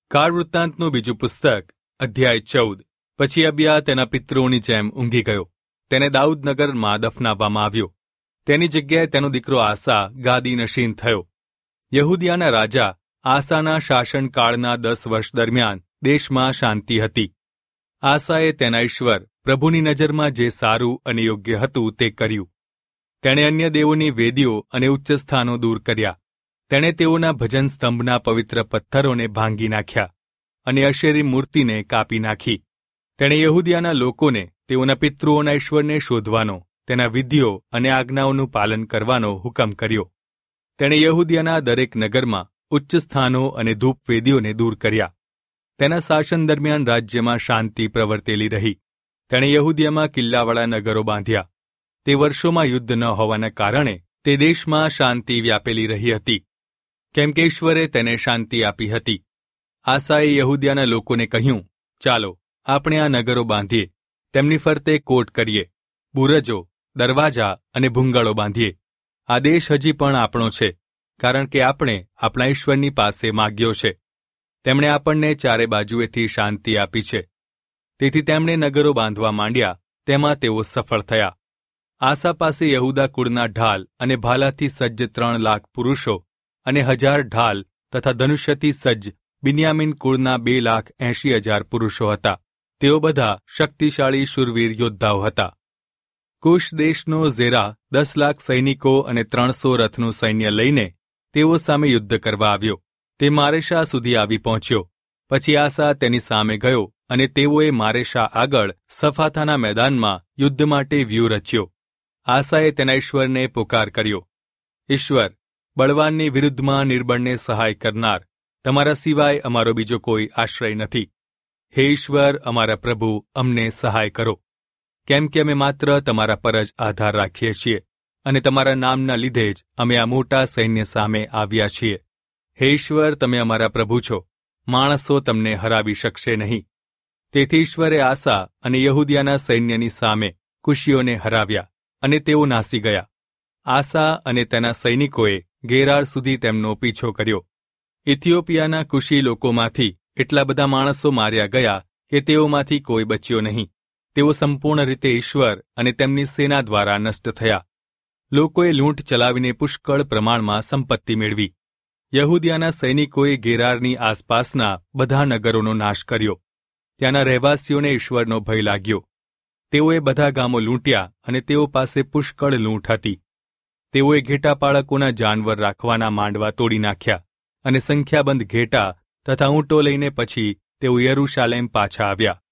કાળ વૃત્તાંતનું બીજું પુસ્તક અધ્યાય 14। પછી અબિયા તેના પિતૃઓની જેમ ઊંઘી ગયો, તેને દાઉદનગરમાં દફનાવવામાં આવ્યો। તેની જગ્યાએ તેનો દીકરો આસા ગાદીનશીન થયો। યહૂદિયાના રાજા આસાના શાસનકાળના 10 વર્ષ દરમિયાન દેશમાં શાંતિ હતી। આસાએ તેના ઈશ્વર પ્રભુની નજરમાં જે સારું અને યોગ્ય હતું તે કર્યું। તેણે અન્ય દેવોની વેદીઓ અને ઉચ્ચ સ્થાનો દૂર કર્યા। તેણે તેઓના ભજન સ્તંભના પવિત્ર પથ્થરોને ભાંગી નાખ્યા અને અશેરી મૂર્તિને કાપી નાખી। તેણે યહૂદિયાના લોકોને તેઓના પિતૃઓના ઈશ્વરને શોધવાનો, તેના વિધિઓ અને આજ્ઞાઓનું પાલન કરવાનો હુકમ કર્યો। તેણે યહૂદિયાના દરેક નગરમાં ઉચ્ચ સ્થાનો અને ધૂપવેદીઓને દૂર કર્યા। તેના શાસન દરમિયાન રાજ્યમાં શાંતિ પ્રવર્તેલી રહી। તેણે યહૂદિયામાં કિલ્લાવાળા નગરો બાંધ્યા। તે વર્ષોમાં યુદ્ધ ન હોવાના કારણે તે દેશમાં શાંતિ વ્યાપેલી રહી હતી, કેમ કે ઈશ્વરે તેને શાંતિ આપી હતી। આસાએ યહૂદિયાના લોકોને કહ્યું, ચાલો આપણે આ નગરો બાંધીએ, તેમની ફરતે કોટ કરીએ, બુરજો, દરવાજા અને ભૂંગળો બાંધીએ। આ દેશ હજી પણ આપણો છે, કારણ કે આપણે આપણા ઈશ્વરની પાસે માગ્યો છે। તેમણે આપણને ચારે બાજુએથી શાંતિ આપી છે। તેથી તેમણે નગરો બાંધવા માંડ્યા, તેમાં તેઓ સફળ થયા। આસા પાસે યહૂદા કુળના ઢાલ અને ભાલાથી સજ્જ 3 લાખ પુરુષો અને 1000 ઢાલ તથા ધનુષ્યથી સજ્જ બિન્યામીન કુળના 2,80,000 પુરુષો હતા। તેઓ બધા શક્તિશાળી શૂરવીર યોદ્ધાઓ હતા। કુશ દેશનો ઝેરા 10 લાખ સૈનિકો અને 300 રથનું સૈન્ય લઈને તેઓ સામે યુદ્ધ કરવા આવ્યો। તે મારેશા સુધી આવી પહોંચ્યો। પછી આસા તેની સામે ગયો અને તેઓએ મારેશા આગળ સફાથાના મેદાનમાં યુદ્ધ માટે વ્યૂહ રચ્યો। આસાએ તેના ઈશ્વરને પુકાર કર્યો, ઈશ્વર, બળવાનની વિરુદ્ધમાં નિર્બળને સહાય કરનાર, તમારા સિવાય અમારો બીજો કોઈ આશ્રય નથી। હે ઈશ્વર, અમારા પ્રભુ, અમને સહાય કરો, કેમ કે અમે માત્ર તમારા પર જ આધાર રાખીએ છીએ અને તમારા નામના લીધે જ અમે આ મોટા સૈન્ય સામે આવ્યા છીએ। હે ઈશ્વર, તમે અમારા પ્રભુ છો, માણસો તમને હરાવી શકશે નહીં। તેથી ઈશ્વરે આસા અને યહૂદિયાના સૈન્યની સામે કુશીઓને હરાવ્યા અને તેઓ નાસી ગયા। આસા અને તેના સૈનિકોએ ગેરાર સુધી તેમનો પીછો કર્યો। ઇથિયોપિયાના કુશી લોકોમાંથી એટલા બધા માણસો માર્યા ગયા કે તેઓમાંથી કોઈ બચ્યો નહીં। તેઓ સંપૂર્ણ રીતે ઈશ્વર અને તેમની સેના દ્વારા નષ્ટ થયા। લોકોએ લૂંટ ચલાવીને પુષ્કળ પ્રમાણમાં સંપત્તિ મેળવી। યહૂદિયાના સૈનિકોએ ગેરારની આસપાસના બધા નગરોનો નાશ કર્યો। ત્યાંના રહેવાસીઓને ઈશ્વરનો ભય લાગ્યો। તેઓએ બધા ગામો લૂંટ્યા અને તેઓ પાસે પુષ્કળ લૂંટ હતી। તેઓએ ઘેટા પાળકોના જાનવર રાખવાના માંડવા તોડી નાખ્યા અને સંખ્યાબંધ ઘેટા તથા ઊંટો લઈને પછી તેઓ યરૂશાલેમ પાછા આવ્યા।